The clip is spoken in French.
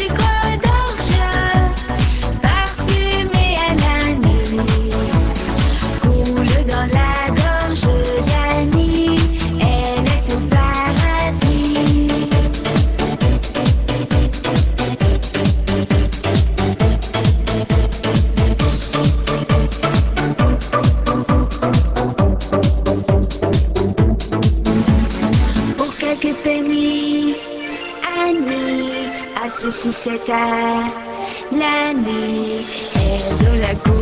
sucre d'orge, parfumé à l'anis, coule dans la gorge d'Annie, elle est au paradis. Pour quelques pennies, Annie a ses sucettes à l'année, et de la